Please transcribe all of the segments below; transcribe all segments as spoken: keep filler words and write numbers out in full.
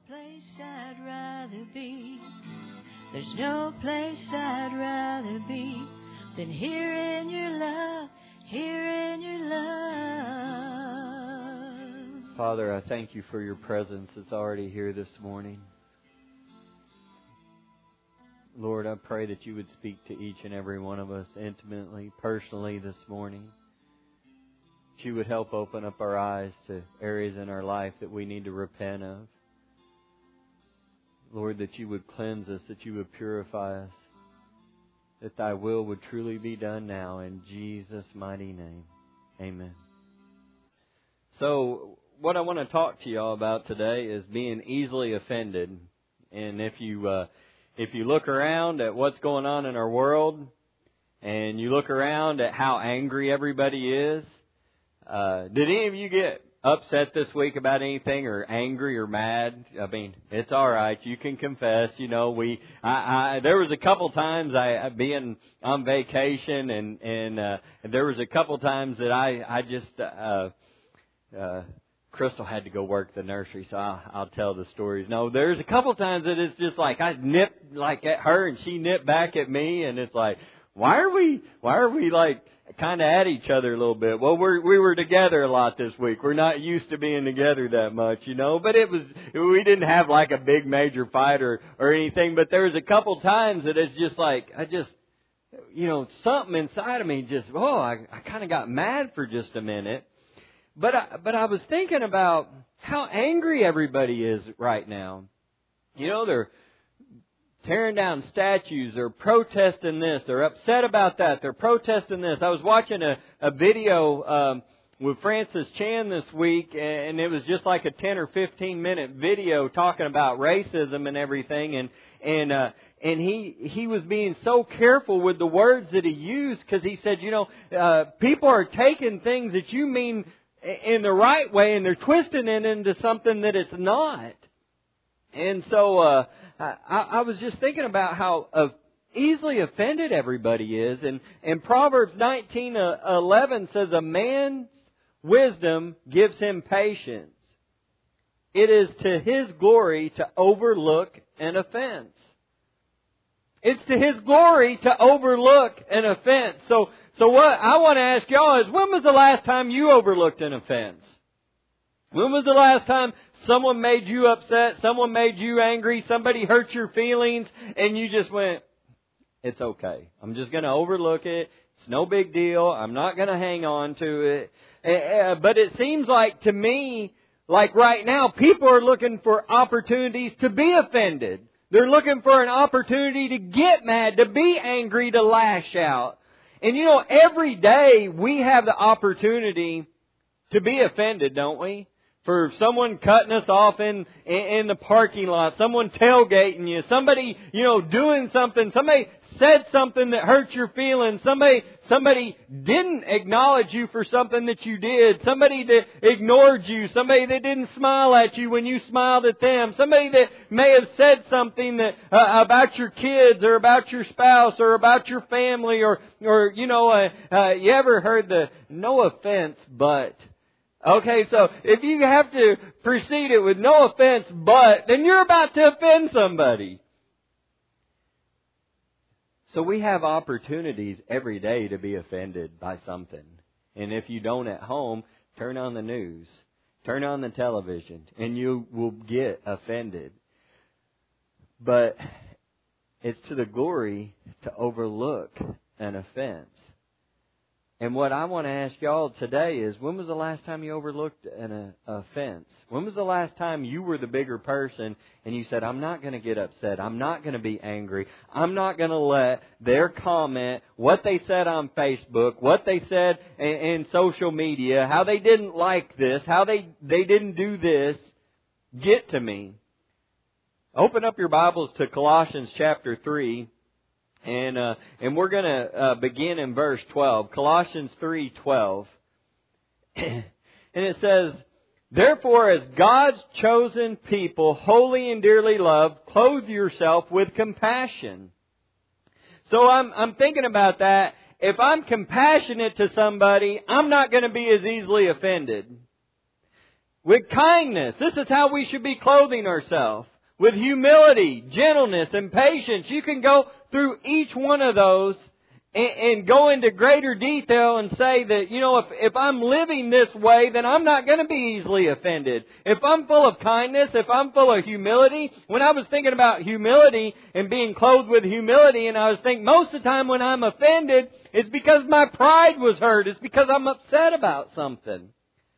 place I'd rather be. There's no place I'd rather be than here in your love, here in your love. Father, I thank you for your presence that's already here this morning. Lord, I pray that you would speak to each and every one of us intimately, personally this morning. That you would help open up our eyes to areas in our life that we need to repent of. Lord, that you would cleanse us, that you would purify us, that thy will would truly be done now in Jesus' mighty name. Amen. So, what I want to talk to y'all about today is being easily offended. And if you uh, if you look around at what's going on in our world, and you look around at how angry everybody is, uh, did any of you get upset this week about anything, or angry or mad? I mean, it's all right. You can confess. You know, we. I, I there was a couple times I being on vacation, and and uh, there was a couple times that I I just uh, uh, Crystal had to go work the nursery, so I'll, I'll tell the stories. No, there's a couple times that it's just like I nipped like at her, and she nipped back at me, and it's like, why are we? Why are we like? Kind of at each other a little bit. Well, we're, we were together a lot this week. We're not used to being together that much, you know. But it was, we didn't have like a big major fight or, or anything. But there was a couple times that it's just like, I just, you know, something inside of me just, oh, I, I kind of got mad for just a minute. But I, but I was thinking about how angry everybody is right now. You know, they're tearing down statues, they're protesting this, they're upset about that, they're protesting this. I was watching a, a video um, with Francis Chan this week, and it was just like a ten or fifteen minute video talking about racism and everything, and and uh, and he he was being so careful with the words that he used, because he said, you know, uh, people are taking things that you mean in the right way, and they're twisting it into something that it's not. And so uh, I, I was just thinking about how uh, easily offended everybody is. And, and Proverbs nineteen eleven says, a man's wisdom gives him patience. It is to his glory to overlook an offense. It's to his glory to overlook an offense. So, so what I want to ask y'all is, when was the last time you overlooked an offense? When was the last time someone made you upset, someone made you angry, somebody hurt your feelings, and you just went, it's okay. I'm just going to overlook it. It's no big deal. I'm not going to hang on to it. But it seems like to me, like right now, people are looking for opportunities to be offended. They're looking for an opportunity to get mad, to be angry, to lash out. And you know, every day we have the opportunity to be offended, don't we? For someone cutting us off in, in in the parking lot, someone tailgating you, somebody, you know, doing something, somebody said something that hurt your feelings, somebody somebody didn't acknowledge you for something that you did, somebody that ignored you, somebody that didn't smile at you when you smiled at them, somebody that may have said something that uh, about your kids or about your spouse or about your family, or or you know, uh, uh, you ever heard the no offense but. Okay, so if you have to precede it with no offense but, then you're about to offend somebody. So we have opportunities every day to be offended by something. And if you don't at home, turn on the news, turn on the television, and you will get offended. But it's to the glory to overlook an offense. And what I want to ask y'all today is, when was the last time you overlooked an uh, offense? When was the last time you were the bigger person and you said, I'm not going to get upset. I'm not going to be angry. I'm not going to let their comment, what they said on Facebook, what they said in, in social media, how they didn't like this, how they, they didn't do this, get to me. Open up your Bibles to Colossians chapter three. And uh, and we're going to uh, begin in verse twelve, Colossians three twelve. And it says, therefore, as God's chosen people, holy and dearly loved, clothe yourself with compassion. So I'm I'm thinking about that. If I'm compassionate to somebody, I'm not going to be as easily offended. with kindness. This is how we should be clothing ourselves. With humility, gentleness, and patience. You can go through each one of those and, and go into greater detail and say that, you know, if, if I'm living this way, then I'm not going to be easily offended. If I'm full of kindness, if I'm full of humility, when I was thinking about humility and being clothed with humility, and I was thinking most of the time when I'm offended, it's because my pride was hurt. It's because I'm upset about something.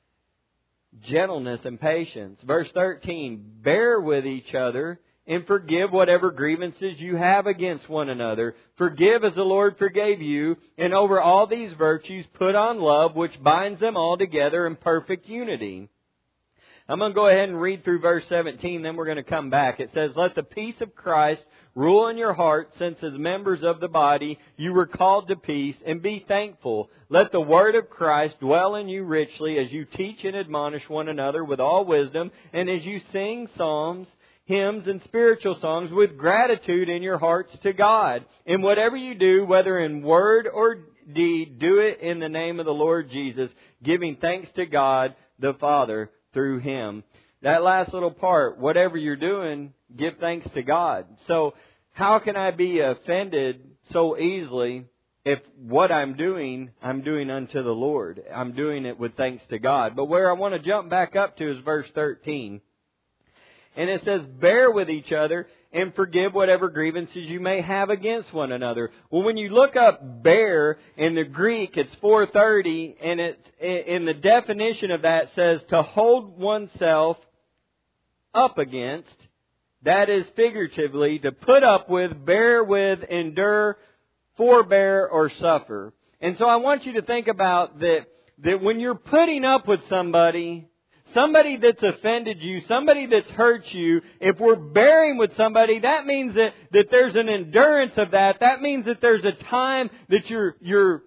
Gentleness and patience. Verse thirteen, bear with each other and forgive whatever grievances you have against one another. Forgive as the Lord forgave you, and over all these virtues put on love, which binds them all together in perfect unity. I'm going to go ahead and read through verse seventeen, then we're going to come back. It says, let the peace of Christ rule in your heart, since as members of the body you were called to peace, and be thankful. Let the word of Christ dwell in you richly as you teach and admonish one another with all wisdom, and as you sing psalms, hymns, and spiritual songs with gratitude in your hearts to God. And whatever you do, whether in word or deed, do it in the name of the Lord Jesus, giving thanks to God the Father through Him. That last little part, whatever you're doing, give thanks to God. So how can I be offended so easily if what I'm doing, I'm doing unto the Lord? I'm doing it with thanks to God. But where I want to jump back up to is verse thirteen. And it says, bear with each other and forgive whatever grievances you may have against one another. Well, when you look up bear in the Greek, it's four thirty, and it, in the definition of that says to hold oneself up against. That is figuratively to put up with, bear with, endure, forbear, or suffer. And so I want you to think about that, that when you're putting up with somebody, somebody that's offended you, somebody that's hurt you, if we're bearing with somebody, that means that, that there's an endurance of that. That means that there's a time that you're, you're,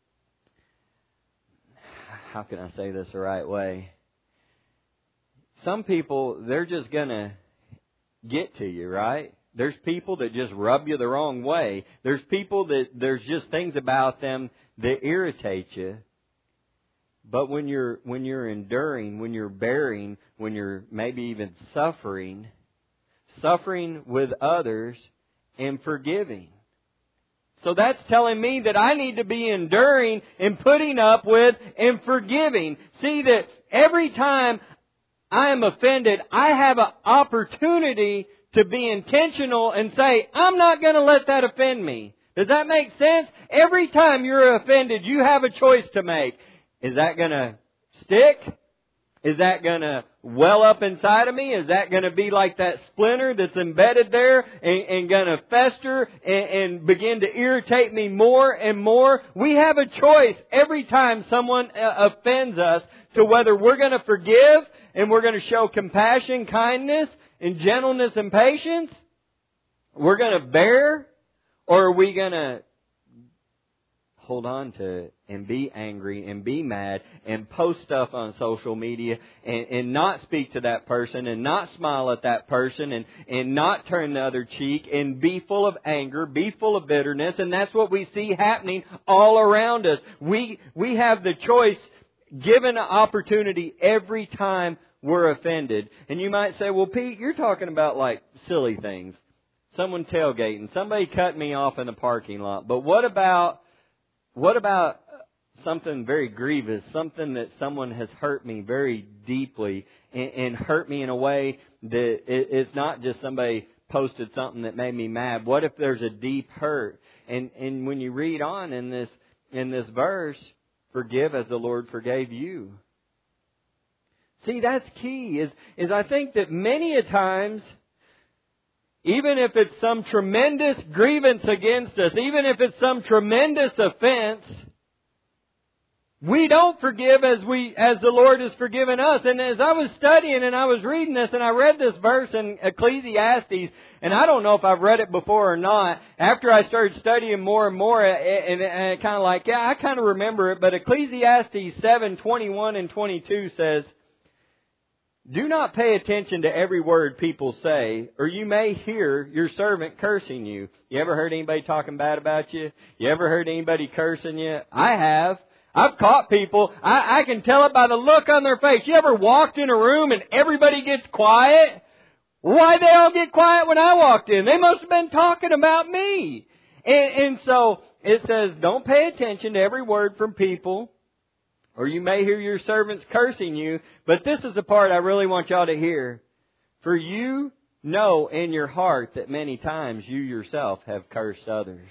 how can I say this the right way? Some people, they're just going to get to you, right? There's people that just rub you the wrong way. There's people that, there's just things about them that irritate you. But when you're when you're enduring, when you're bearing, when you're maybe even suffering, suffering with others and forgiving. So that's telling me that I need to be enduring and putting up with and forgiving. See that every time I am offended, I have an opportunity to be intentional and say, I'm not going to let that offend me. Does that make sense? Every time you're offended, you have a choice to make. Is that going to stick? Is that going to well up inside of me? Is that going to be like that splinter that's embedded there and, and going to fester and, and begin to irritate me more and more? We have a choice every time someone uh, offends us to whether we're going to forgive and we're going to show compassion, kindness, and gentleness and patience. We're going to bear, or are we going to hold on to it and be angry and be mad and post stuff on social media and, and not speak to that person and not smile at that person and, and not turn the other cheek and be full of anger, be full of bitterness. And that's what we see happening all around us. We, we have the choice, given an opportunity every time we're offended. And you might say, well, Pete, you're talking about like silly things. Someone tailgating, somebody cut me off in the parking lot. But what about What about something very grievous, something that someone has hurt me very deeply and, and hurt me in a way that it, it's not just somebody posted something that made me mad. What if there's a deep hurt? And and when you read on in this in this verse, forgive as the Lord forgave you. See, that's key. Is is I think that many a times, even if it's some tremendous grievance against us, even if it's some tremendous offense, we don't forgive as we as the Lord has forgiven us. And as I was studying and I was reading this, and I read this verse in Ecclesiastes, and I don't know if I've read it before or not. After I started studying more and more, and, and kind of like, yeah, I kind of remember it. But Ecclesiastes seven twenty-one and twenty-two says, do not pay attention to every word people say, or you may hear your servant cursing you. You ever heard anybody talking bad about you? You ever heard anybody cursing you? I have. I've caught people, I, I can tell it by the look on their face. You ever walked in a room and everybody gets quiet? Why'd they all get quiet when I walked in? They must have been talking about me. And, and so it says, don't pay attention to every word from people, or you may hear your servants cursing you. But this is the part I really want y'all to hear. For you know in your heart that many times you yourself have cursed others.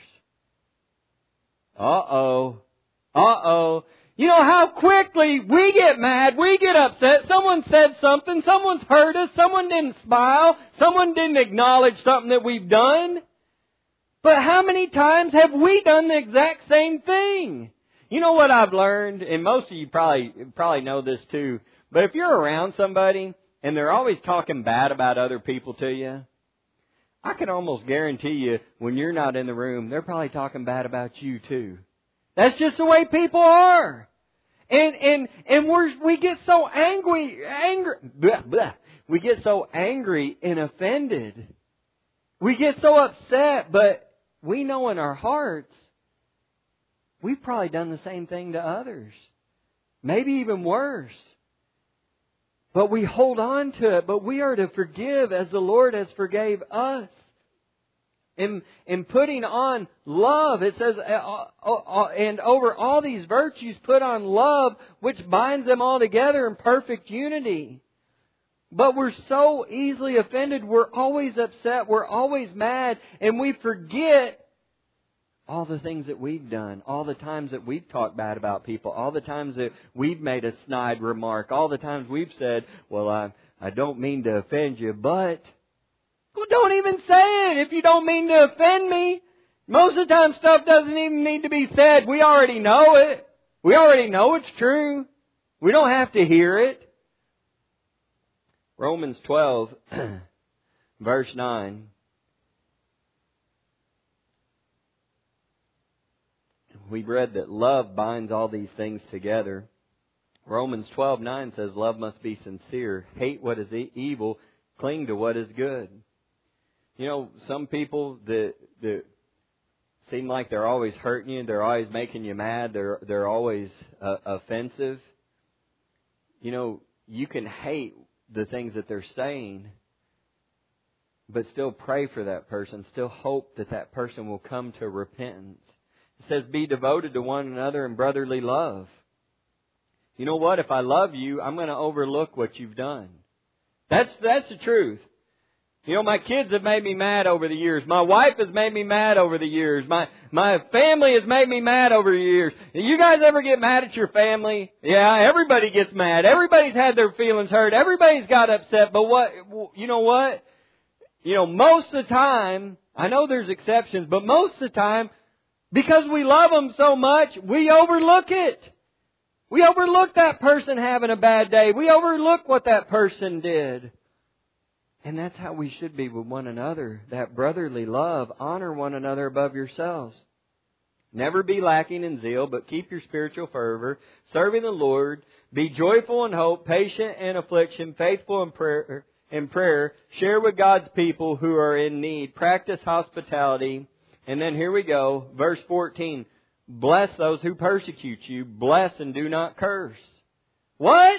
Uh-oh. Uh-oh. You know how quickly we get mad, we get upset. Someone said something, someone's hurt us, someone didn't smile, someone didn't acknowledge something that we've done. But how many times have we done the exact same thing? You know what I've learned, and most of you probably probably know this too, but if you're around somebody and they're always talking bad about other people to you, I can almost guarantee you when you're not in the room, they're probably talking bad about you too. That's just the way people are. And and and we're we get so angry angry blah, blah. We get so angry and offended. We get so upset, but we know in our hearts we've probably done the same thing to others. Maybe even worse. But we hold on to it, but we are to forgive as the Lord has forgave us. In, in putting on love, it says, uh, uh, uh, and over all these virtues put on love, which binds them all together in perfect unity. But we're so easily offended, we're always upset, we're always mad, and we forget all the things that we've done, all the times that we've talked bad about people, all the times that we've made a snide remark, all the times we've said, well, I, I don't mean to offend you, but... Well, don't even say it if you don't mean to offend me. Most of the time stuff doesn't even need to be said. We already know it. We already know it's true. We don't have to hear it. Romans twelve, verse nine. We've read that love binds all these things together. Romans twelve nine says love must be sincere. Hate what is evil. Cling to what is good. You know, some people that that seem like they're always hurting you, they're always making you mad, they're they're always uh, offensive. You know, you can hate the things that they're saying, but still pray for that person, still hope that that person will come to repentance. It says, be devoted to one another in brotherly love. You know what? If I love you, I'm going to overlook what you've done. That's that's the truth. You know, my kids have made me mad over the years. My wife has made me mad over the years. My my family has made me mad over the years. You guys ever get mad at your family? Yeah, everybody gets mad. Everybody's had their feelings hurt. Everybody's got upset. But what, you know what? You know, most of the time, I know there's exceptions, but most of the time, because we love them so much, we overlook it. We overlook that person having a bad day. We overlook what that person did. And that's how we should be with one another. That brotherly love. Honor one another above yourselves. Never be lacking in zeal, but keep your spiritual fervor. Serving the Lord. Be joyful in hope, patient in affliction, faithful in prayer. In prayer. Share with God's people who are in need. Practice hospitality. And then here we go. Verse fourteen. Bless those who persecute you. Bless and do not curse. What?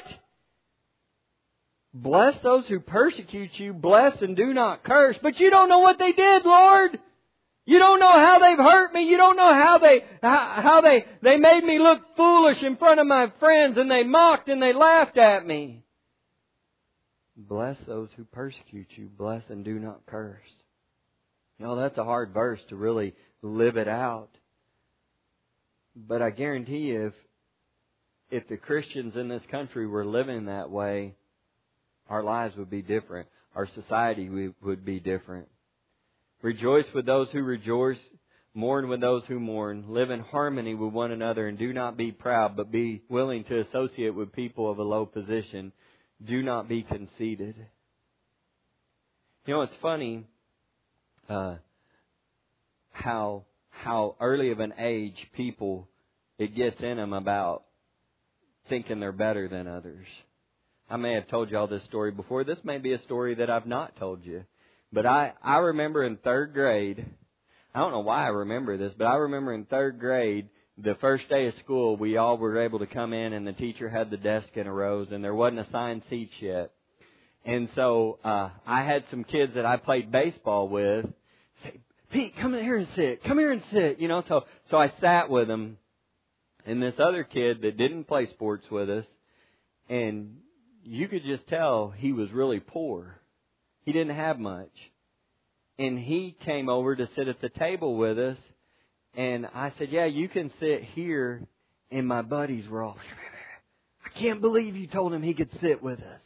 Bless those who persecute you. Bless and do not curse. But you don't know what they did, Lord. You don't know how they've hurt me. You don't know how they how, how they, they made me look foolish in front of my friends, and they mocked and they laughed at me. Bless those who persecute you. Bless and do not curse. You know, that's a hard verse to really live it out. But I guarantee you, if if the Christians in this country were living that way, our lives would be different. Our society would be different. Rejoice with those who rejoice. Mourn with those who mourn. Live in harmony with one another, and do not be proud, but be willing to associate with people of a low position. Do not be conceited. You know, it's funny uh, how how early of an age people, it gets in them about thinking they're better than others. I may have told you all this story before. This may be a story that I've not told you. But I, I remember in third grade, I don't know why I remember this, but I remember in third grade the first day of school, we all were able to come in, and the teacher had the desk in a rows, and there wasn't assigned seats yet. And so uh, I had some kids that I played baseball with say, Pete, come in here and sit. Come here and sit. You know, so so I sat with them. And this other kid that didn't play sports with us, and you could just tell he was really poor. He didn't have much. And he came over to sit at the table with us. And I said, yeah, you can sit here. And my buddies were all, I can't believe you told him he could sit with us.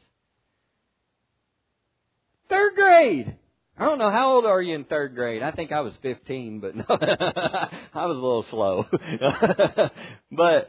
Third grade. I don't know, how old are you in third grade? I think I was fifteen, but no, I was a little slow. But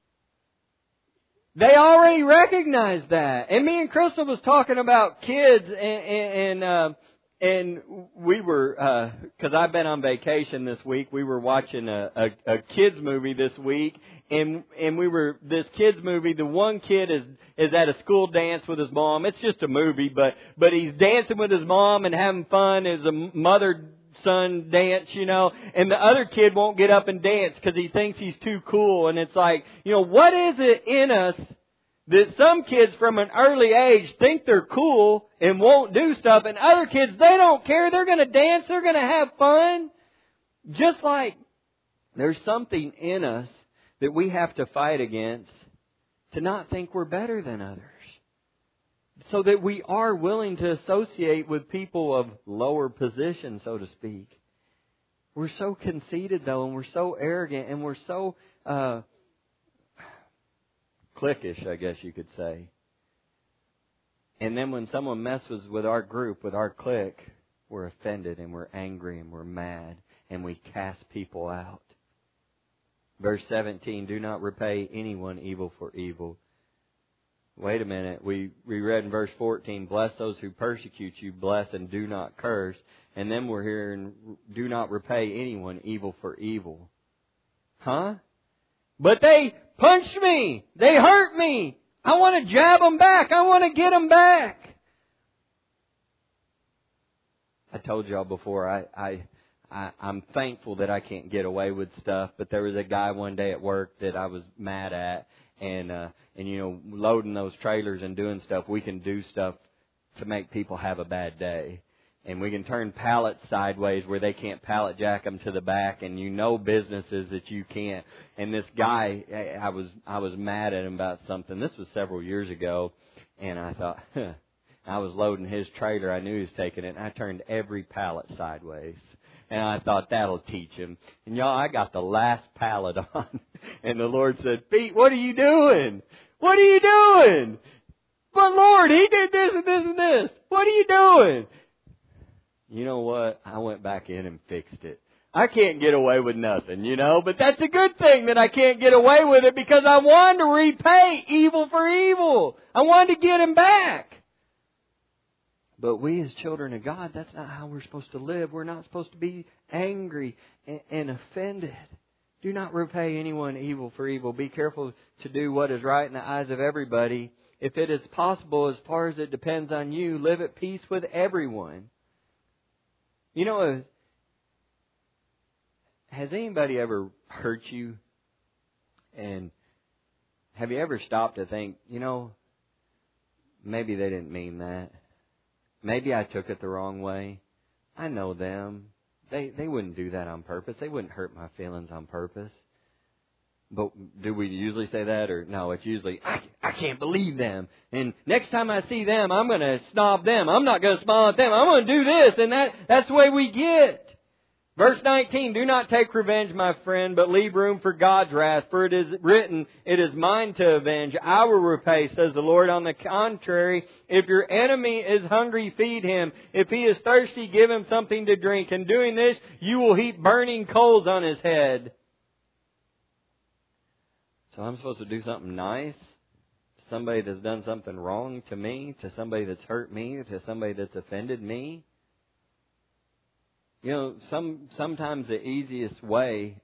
they already recognized that. And me and Crystal was talking about kids, and and, uh, and we were, because uh, I've been on vacation this week, we were watching a, a, a kids movie this week. And and we were, this kids movie, the one kid is is at a school dance with his mom. It's just a movie, but but he's dancing with his mom and having fun. It's a mother-son dance, you know. And the other kid won't get up and dance because he thinks he's too cool. And it's like, you know, what is it in us that some kids from an early age think they're cool and won't do stuff, and other kids, they don't care. They're going to dance. They're going to have fun. Just like there's something in us that we have to fight against to not think we're better than others. So that we are willing to associate with people of lower position, so to speak. We're so conceited, though, and we're so arrogant, and we're so uh, cliquish, I guess you could say. And then when someone messes with our group, with our clique, we're offended, and we're angry, and we're mad, and we cast people out. Verse seventeen, do not repay anyone evil for evil. Wait a minute. We, we read in verse fourteen, bless those who persecute you, bless and do not curse. And then we're hearing, do not repay anyone evil for evil. Huh? But they punched me. They hurt me. I want to jab them back. I want to get them back. I told y'all before, I... I I, I'm thankful that I can't get away with stuff, but there was a guy one day at work that I was mad at, and uh, and you know, loading those trailers and doing stuff, we can do stuff to make people have a bad day, and we can turn pallets sideways where they can't pallet jack them to the back, and you know businesses that you can't. And this guy, I was I was mad at him about something. This was several years ago, and I thought, huh, I was loading his trailer. I knew he was taking it, and I turned every pallet sideways. And I thought, that'll teach him. And y'all, I got the last pallet on. And the Lord said, Pete, what are you doing? What are you doing? But Lord, he did this and this and this. What are you doing? You know what? I went back in and fixed it. I can't get away with nothing, you know. But that's a good thing that I can't get away with it, because I wanted to repay evil for evil. I wanted to get him back. But we as children of God, that's not how we're supposed to live. We're not supposed to be angry and, and offended. Do not repay anyone evil for evil. Be careful to do what is right in the eyes of everybody. If it is possible, as far as it depends on you, live at peace with everyone. You know, has anybody ever hurt you? And have you ever stopped to think, you know, maybe they didn't mean that. Maybe I took it the wrong way. I know them. They they wouldn't do that on purpose. They wouldn't hurt my feelings on purpose. But do we usually say that? Or no, it's usually, I, I can't believe them. And next time I see them, I'm going to snob them. I'm not going to smile at them. I'm going to do this. And that that's the way we get. Verse nineteen, do not take revenge, my friend, but leave room for God's wrath. For it is written, it is mine to avenge. I will repay, says the Lord. On the contrary, if your enemy is hungry, feed him. If he is thirsty, give him something to drink. In doing this, you will heap burning coals on his head. So I'm supposed to do something nice to somebody that's done something wrong to me, to somebody that's hurt me, to somebody that's offended me. You know, some sometimes the easiest way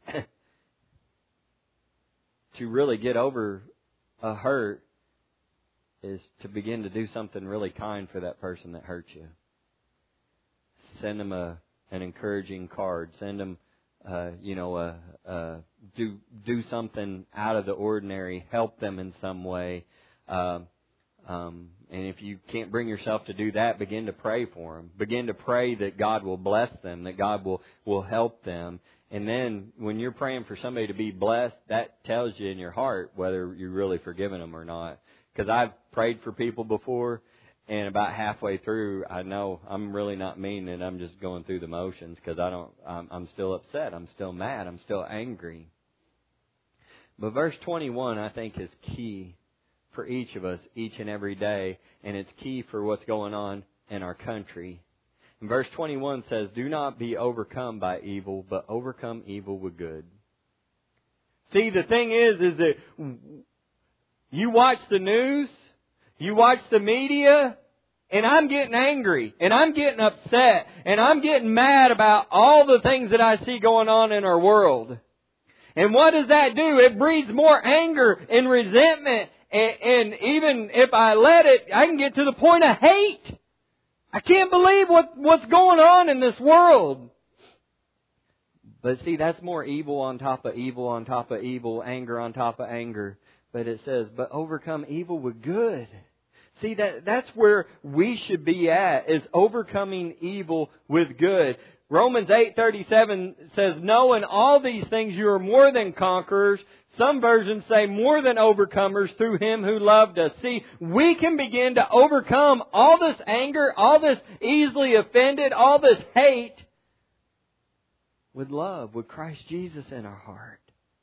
to really get over a hurt is to begin to do something really kind for that person that hurt you. Send them a an encouraging card. Send them uh, you know, uh, uh, do do something out of the ordinary, help them in some way. Uh, um, and if you can't bring yourself to do that, begin to pray for them. Begin to pray that God will bless them, that God will, will help them. And then when you're praying for somebody to be blessed, that tells you in your heart whether you're really forgiving them or not. Because I've prayed for people before, and about halfway through, I know I'm really not meaning it. I'm just going through the motions because I don't. I'm, I'm still upset. I'm still mad. I'm still angry. But verse twenty-one, I think, is key for each of us, each and every day, and it's key for what's going on in our country. And verse twenty-one says, "Do not be overcome by evil, but overcome evil with good." See, the thing is, is that you watch the news. You watch the media, and I'm getting angry, and I'm getting upset, and I'm getting mad about all the things that I see going on in our world. And what does that do? It breeds more anger and resentment, and, and even if I let it, I can get to the point of hate. I can't believe what, what's going on in this world. But see, that's more evil on top of evil on top of evil, anger on top of anger. But it says, but overcome evil with good. See, that that's where we should be at, is overcoming evil with good. Romans eight thirty-seven says, "No, in all these things you are more than conquerors." Some versions say more than overcomers through Him who loved us. See, we can begin to overcome all this anger, all this easily offended, all this hate with love, with Christ Jesus in our heart.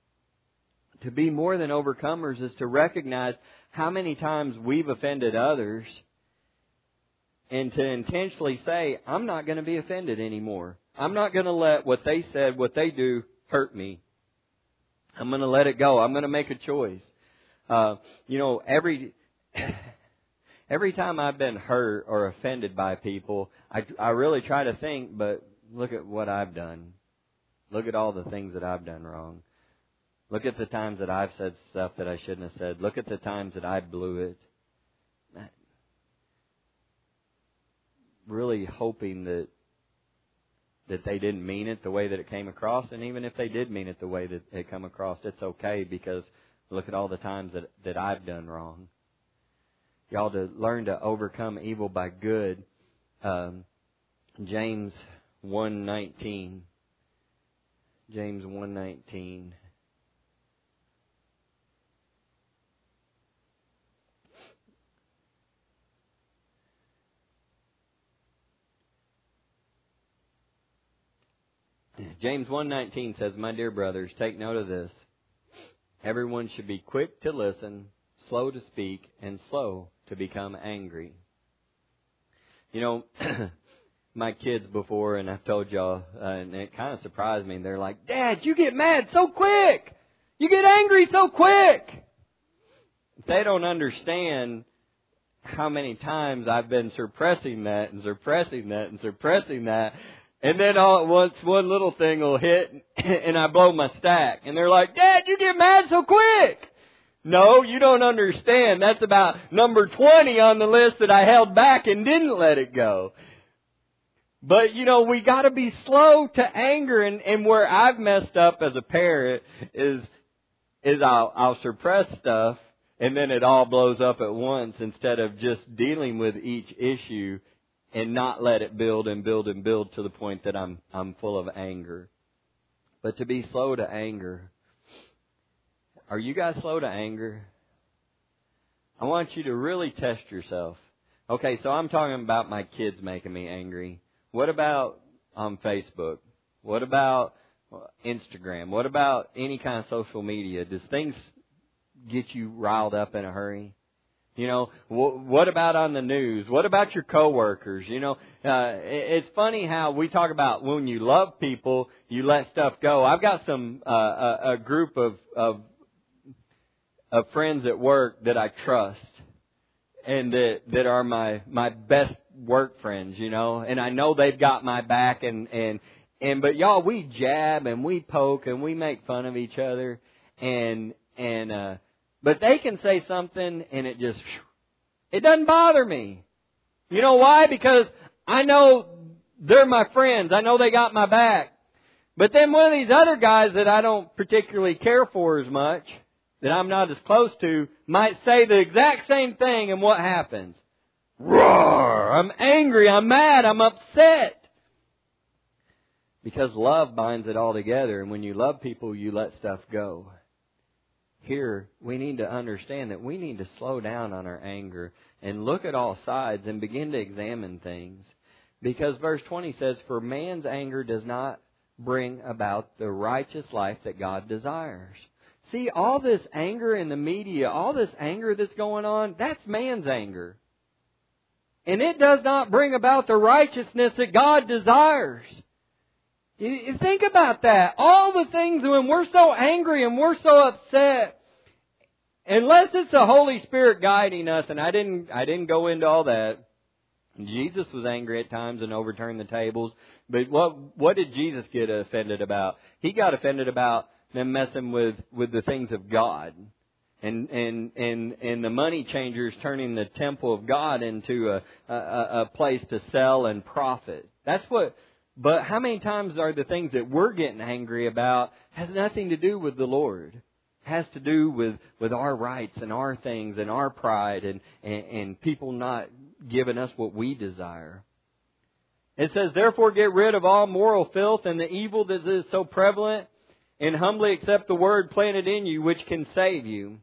To be more than overcomers is to recognize how many times we've offended others and to intentionally say, I'm not going to be offended anymore. I'm not going to let what they said, what they do, hurt me. I'm going to let it go. I'm going to make a choice. Uh, you know, every every time I've been hurt or offended by people, I, I really try to think, but look at what I've done. Look at all the things that I've done wrong. Look at the times that I've said stuff that I shouldn't have said. Look at the times that I blew it. Really hoping that that they didn't mean it the way that it came across. And even if they did mean it the way that it came across, it's okay, because look at all the times that, that I've done wrong. Y'all, to learn to overcome evil by good. Um, James one nineteen. James one nineteen. James one nineteen says, "My dear brothers, take note of this. Everyone should be quick to listen, slow to speak, and slow to become angry." You know, my kids before, and I've told y'all, uh, and it kind of surprised me. They're like, "Dad, you get mad so quick. You get angry so quick." They don't understand how many times I've been suppressing that and suppressing that and suppressing that. And then all at once, one little thing will hit, and I blow my stack. And they're like, "Dad, you get mad so quick." No, you don't understand. That's about number twenty on the list that I held back and didn't let it go. But, you know, we got to be slow to anger. And, and where I've messed up as a parent is is I'll, I'll suppress stuff, and then it all blows up at once instead of just dealing with each issue and not let it build and build and build to the point that I'm I'm full of anger. But to be slow to anger. Are you guys slow to anger? I want you to really test yourself. Okay, so I'm talking about my kids making me angry. What about on Facebook? What about Instagram? What about any kind of social media? Does things get you riled up in a hurry? You know, what about on the news? What about your coworkers? You know, uh, it's funny how we talk about when you love people, you let stuff go. I've got some uh, a, a group of, of of friends at work that I trust, and that that are my my best work friends. You know, and I know they've got my back, and and and but y'all, we jab and we poke and we make fun of each other, and and. uh But they can say something and it just, it doesn't bother me. You know why? Because I know they're my friends. I know they got my back. But then one of these other guys that I don't particularly care for as much, that I'm not as close to, might say the exact same thing, and what happens? Roar! I'm angry, I'm mad, I'm upset. Because love binds it all together, and when you love people, you let stuff go. Here, we need to understand that we need to slow down on our anger and look at all sides and begin to examine things. Because verse twenty says, for man's anger does not bring about the righteous life that God desires. See, all this anger in the media, all this anger that's going on, that's man's anger. And it does not bring about the righteousness that God desires. You, you think about that. All the things when we're so angry and we're so upset, unless it's the Holy Spirit guiding us, and I didn't, I didn't go into all that. Jesus was angry at times and overturned the tables. But what, what did Jesus get offended about? He got offended about them messing with, with the things of God. And, and, and, and the money changers turning the temple of God into a, a, a place to sell and profit. That's what, but how many times are the things that we're getting angry about has nothing to do with the Lord? It has to do with, with our rights and our things and our pride and, and, and people not giving us what we desire. It says, therefore get rid of all moral filth and the evil that is so prevalent, and humbly accept the word planted in you, which can save you.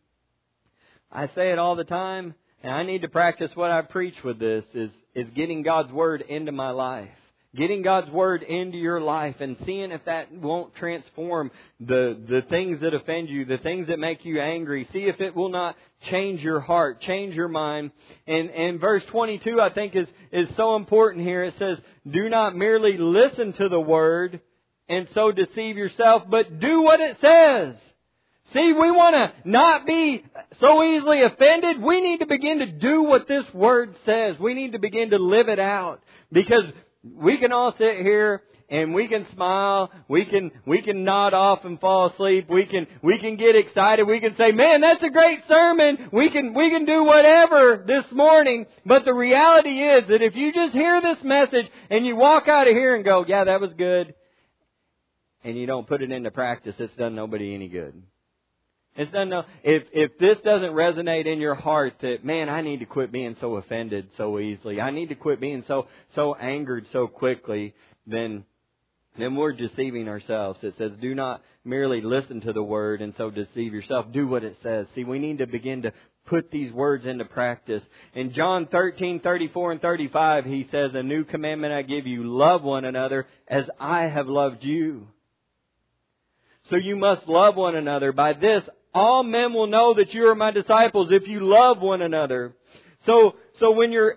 I say it all the time, and I need to practice what I preach with this, is, is getting God's word into my life. Getting God's word into your life and seeing if that won't transform the, the things that offend you, the things that make you angry. See if it will not change your heart, change your mind. And, and verse twenty-two, I think, is, is so important here. It says, do not merely listen to the word and so deceive yourself, but do what it says. See, we want to not be so easily offended. We need to begin to do what this word says. We need to begin to live it out. Because we can all sit here and we can smile, we can we can nod off and fall asleep, we can we can get excited, we can say, man, that's a great sermon, we can we can do whatever this morning, but the reality is that if you just hear this message and you walk out of here and go, yeah, that was good, and you don't put it into practice, it's done nobody any good. It's done no, if if this doesn't resonate in your heart that, man, I need to quit being so offended so easily, I need to quit being so so angered so quickly, then then we're deceiving ourselves. It says, do not merely listen to the word and so deceive yourself. Do what it says. See, we need to begin to put these words into practice. In John thirteen, thirty-four and thirty-five, He says, a new commandment I give you, love one another as I have loved you. So you must love one another. By this, all men will know that you are my disciples if you love one another. So, so when you're,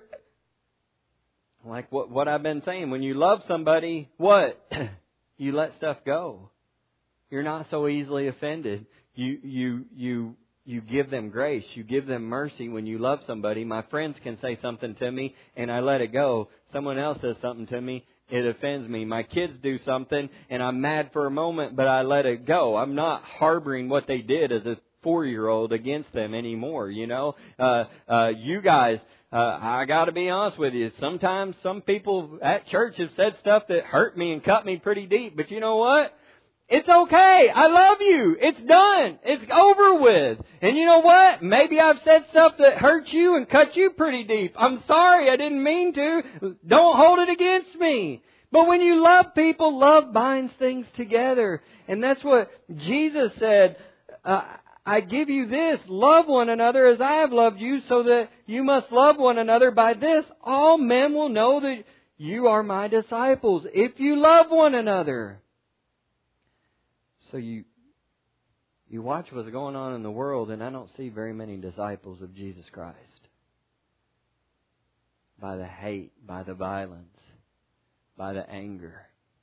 like what, what I've been saying, when you love somebody, what? You let stuff go. You're not so easily offended. You, you, you, you give them grace. You give them mercy when you love somebody. My friends can say something to me and I let it go. Someone else says something to me, it offends me. My kids do something and I'm mad for a moment, but I let it go. I'm not harboring what they did as a four-year-old against them anymore, you know. Uh, uh, you guys, uh, I got to be honest with you. Sometimes some people at church have said stuff that hurt me and cut me pretty deep. But you know what? It's okay. I love you. It's done. It's over with. And you know what? Maybe I've said stuff that hurt you and cut you pretty deep. I'm sorry. I didn't mean to. Don't hold it against me. But when you love people, love binds things together. And that's what Jesus said. Uh, I give you this, love one another as I have loved you, so that you must love one another. By this, all men will know that you are my disciples, if you love one another. So you you watch what's going on in the world, and I don't see very many disciples of Jesus Christ. By the hate, by the violence, by the anger.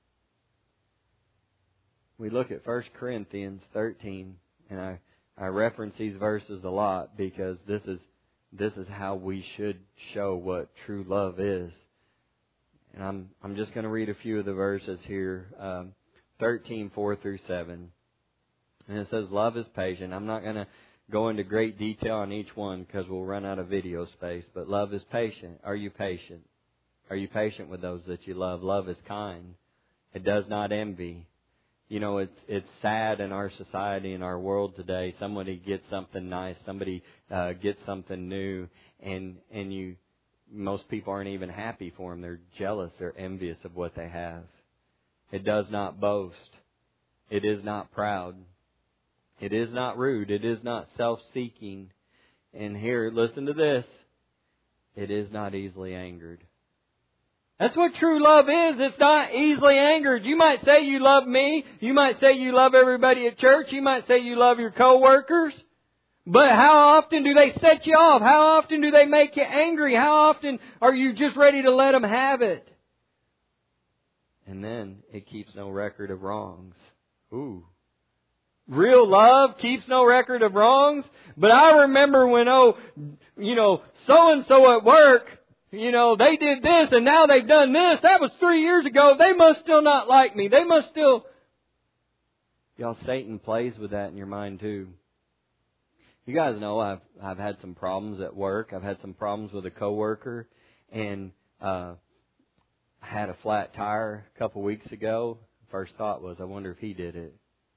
We look at First Corinthians thirteen, and I, I reference these verses a lot because this is this is how we should show what true love is. And I'm I'm just going to read a few of the verses here. Um, thirteen, four through seven. And it says, love is patient. I'm not going to go into great detail on each one because we'll run out of video space. But love is patient. Are you patient? Are you patient with those that you love? Love is kind. It does not envy. You know, it's it's sad in our society, in our world today. Somebody gets something nice, somebody uh, gets something new, and and you, most people aren't even happy for them. They're jealous, they're envious of what they have. It does not boast. It is not proud. It is not rude. It is not self-seeking. And here, listen to this. It is not easily angered. That's what true love is. It's not easily angered. You might say you love me. You might say you love everybody at church. You might say you love your coworkers. But how often do they set you off? How often do they make you angry? How often are you just ready to let them have it? And then it keeps no record of wrongs. Ooh. Real love keeps no record of wrongs. But I remember when, oh, you know, so-and-so at work, you know, they did this and now they've done this. That was three years ago. They must still not like me. They must still... Y'all, Satan plays with that in your mind too. You guys know I've I've had some problems at work. I've had some problems with a coworker, and uh, I had a flat tire a couple weeks ago. First thought was, I wonder if he did it.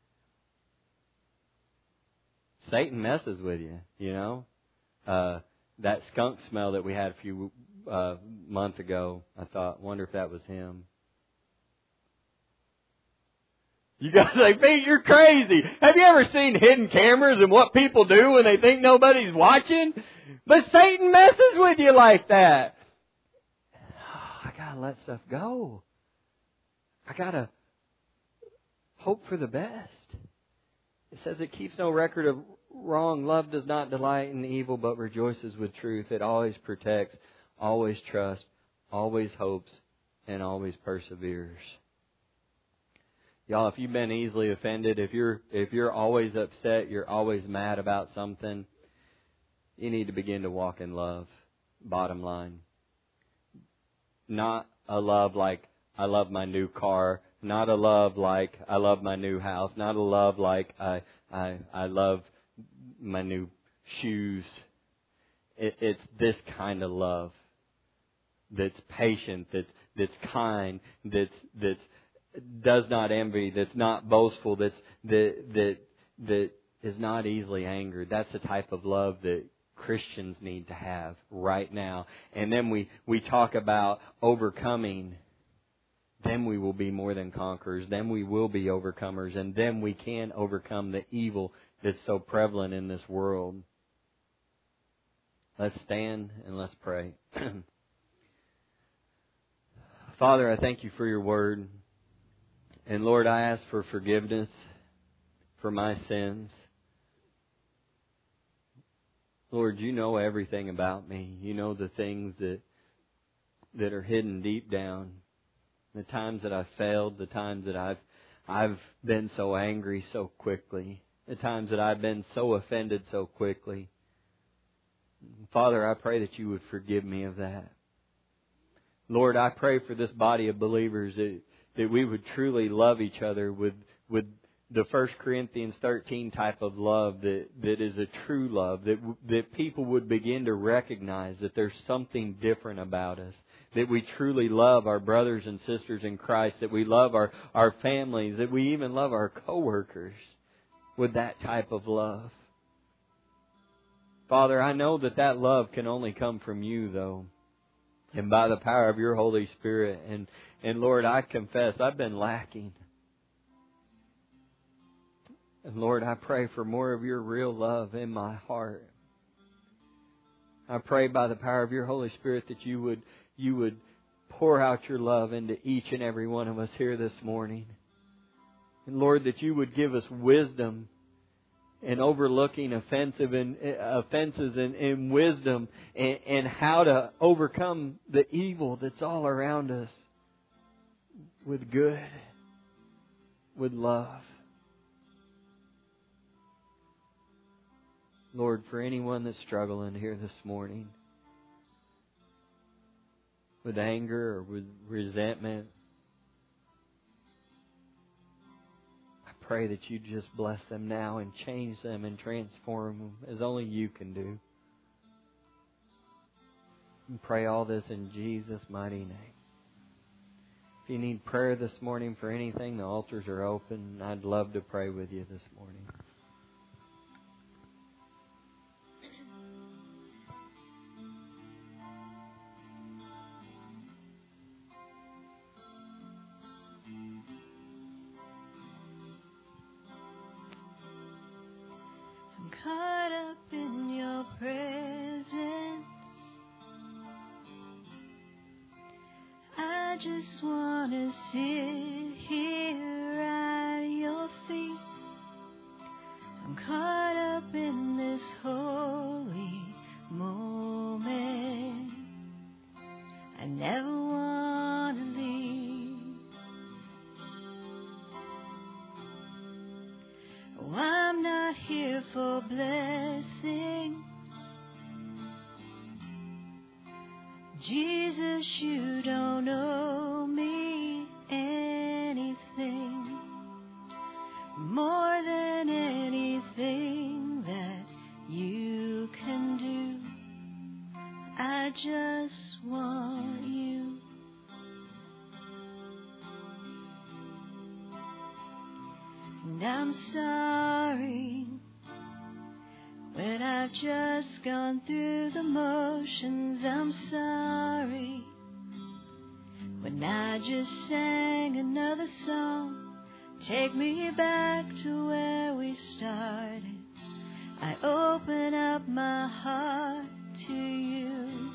Satan messes with you, you know. Uh, that skunk smell that we had a few uh, months ago, I thought, wonder if that was him. You guys say, Pete, you're crazy. Have you ever seen hidden cameras and what people do when they think nobody's watching? But Satan messes with you like that. Oh, I gotta let stuff go. I gotta hope for the best. It says it keeps no record of wrong. Love does not delight in evil, but rejoices with truth. It always protects, always trusts, always hopes, and always perseveres. Y'all, if you've been easily offended, if you're if you're always upset, you're always mad about something, you need to begin to walk in love. Bottom line. Not a love like, I love my new car. Not a love like, I love my new house. Not a love like, I I, I love my new shoes. It, it's this kind of love that's patient, that's that's kind, that's that's does not envy, that's not boastful, that's that that that is not easily angered. That's the type of love that Christians need to have right now. And then we, we talk about overcoming. Then we will be more than conquerors. Then we will be overcomers. And then we can overcome the evil that's so prevalent in this world. Let's stand and let's pray. Father, I thank you for your word. And Lord, I ask for forgiveness for my sins. Lord, you know everything about me. You know the things that that are hidden deep down. The times that I've failed, the times that I've I've been so angry so quickly, the times that I've been so offended so quickly. Father, I pray that you would forgive me of that. Lord, I pray for this body of believers that that we would truly love each other with with the First Corinthians thirteen type of love that, that is a true love, that that people would begin to recognize that there's something different about us, that we truly love our brothers and sisters in Christ, that we love our, our families, that we even love our coworkers with that type of love. Father, I know that that love can only come from you, though, and by the power of your Holy Spirit. And, and Lord, I confess I've been lacking. And Lord, I pray for more of your real love in my heart. I pray by the power of your Holy Spirit that you would you would pour out your love into each and every one of us here this morning. And Lord, that you would give us wisdom in overlooking offensive and uh, offenses and, and wisdom and, and how to overcome the evil that's all around us with good, with love. Lord, for anyone that's struggling here this morning with anger or with resentment, I pray that you just bless them now and change them and transform them as only you can do. And pray all this in Jesus' mighty name. If you need prayer this morning for anything, the altars are open. I'd love to pray with you this morning. I'm caught up in your presence. I just want to sit here at your feet. I'm caught up in this holy moment. I never want to leave. Oh, I'm not here for blessings. Jesus, you don't owe me anything more than anything that you can do. I just want you. And I'm sorry when I've just gone through the motions. I'm sorry when I just sang another song. Take me back to where we started. I open up my heart to you.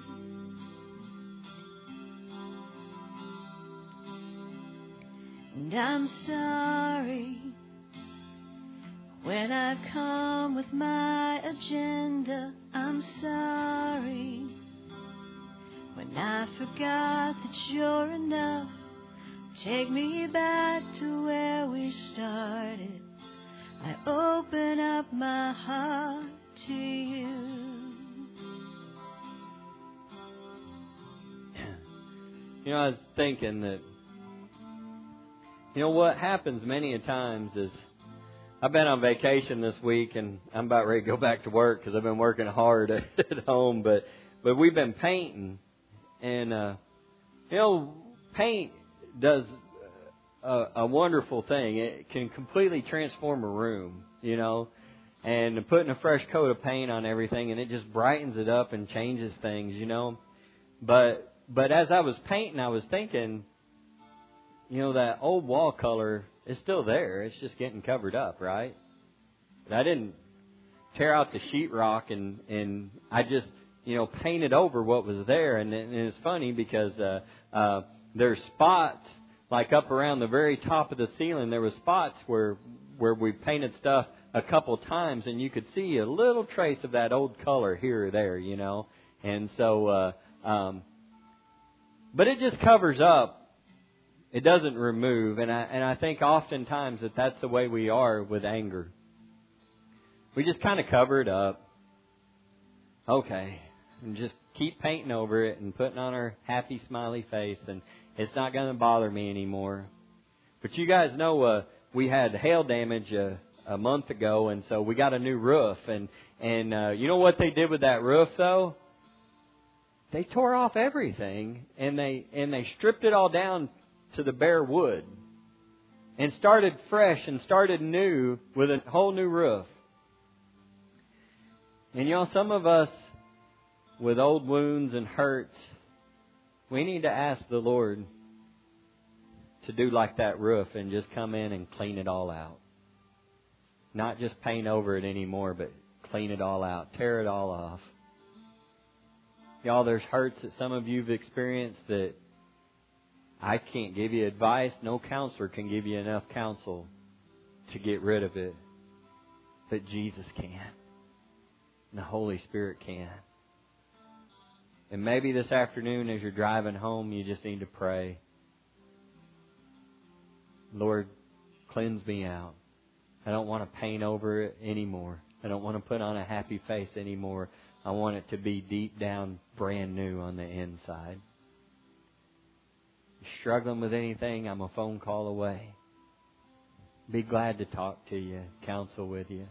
And I'm sorry when I've come with my agenda. I'm sorry when I forgot that you're enough. Take me back to where we started. I open up my heart to you. You know, I was thinking that, you know, what happens many a times is, I've been on vacation this week, and I'm about ready to go back to work because I've been working hard at home. But but we've been painting, and uh, you know, paint does a, a wonderful thing. It can completely transform a room, you know, and putting a fresh coat of paint on everything, and it just brightens it up and changes things, you know. But but as I was painting, I was thinking, you know, that old wall color is still there. It's just getting covered up, right? But I didn't tear out the sheetrock and, and I just, you know, painted over what was there. And, and it's funny because uh, uh, there's spots, like up around the very top of the ceiling, there were spots where where we painted stuff a couple times, and you could see a little trace of that old color here or there, you know. And so, uh, um, but it just covers up. It doesn't remove, and I and I think oftentimes that that's the way we are with anger. We just kind of cover it up. Okay, and just keep painting over it and putting on our happy, smiley face, and it's not going to bother me anymore. But you guys know uh, we had hail damage uh, a month ago, and so we got a new roof. And and uh, you know what they did with that roof, though? They tore off everything, and they and they stripped it all down to the bare wood and started fresh and started new with a whole new roof. And you know, some of us with old wounds and hurts, we need to ask the Lord to do like that roof and just come in and clean it all out. Not just paint over it anymore, but clean it all out, tear it all off. Y'all, there's hurts that some of you've experienced that I can't give you advice. No counselor can give you enough counsel to get rid of it. But Jesus can. And the Holy Spirit can. And maybe this afternoon as you're driving home, you just need to pray. Lord, cleanse me out. I don't want to paint over it anymore. I don't want to put on a happy face anymore. I want it to be deep down brand new on the inside. Struggling with anything, I'm a phone call away. Be glad to talk to you, counsel with you.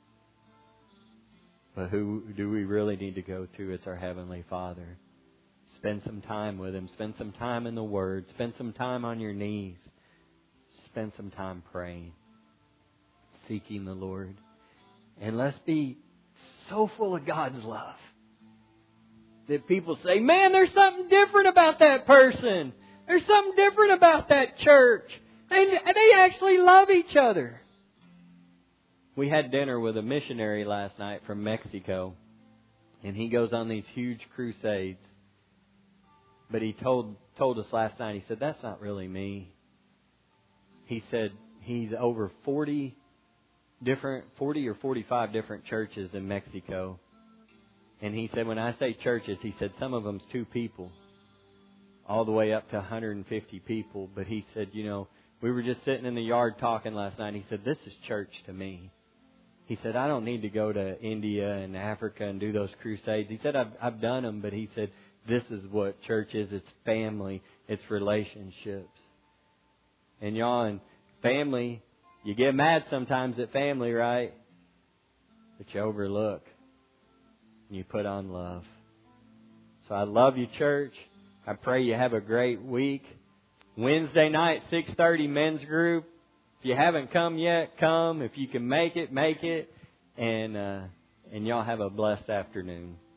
But who do we really need to go to? It's our Heavenly Father. spend some time with Him. Spend some time in the Word. Spend some time on your knees. Spend some time praying, seeking the Lord. And let's be so full of God's love that people say, man, there's something different about that person. There's something different about that church. They, they actually love each other. We had dinner with a missionary last night from Mexico. And he goes on these huge crusades. But he told told us last night, he said, that's not really me. He said he's over forty different, forty or forty-five different churches in Mexico. And he said, when I say churches, he said some of them's two people, all the way up to one hundred fifty people. But he said, you know, we were just sitting in the yard talking last night. He said, this is church to me. He said, I don't need to go to India and Africa and do those crusades. He said, I've, I've done them, but he said, this is what church is. It's family. It's relationships. And y'all, in family, you get mad sometimes at family, right? But you overlook and you put on love. So I love you, church. I pray you have a great week. Wednesday night, six thirty, men's group. If you haven't come yet, come. If you can make it, make it. And uh, and y'all have a blessed afternoon.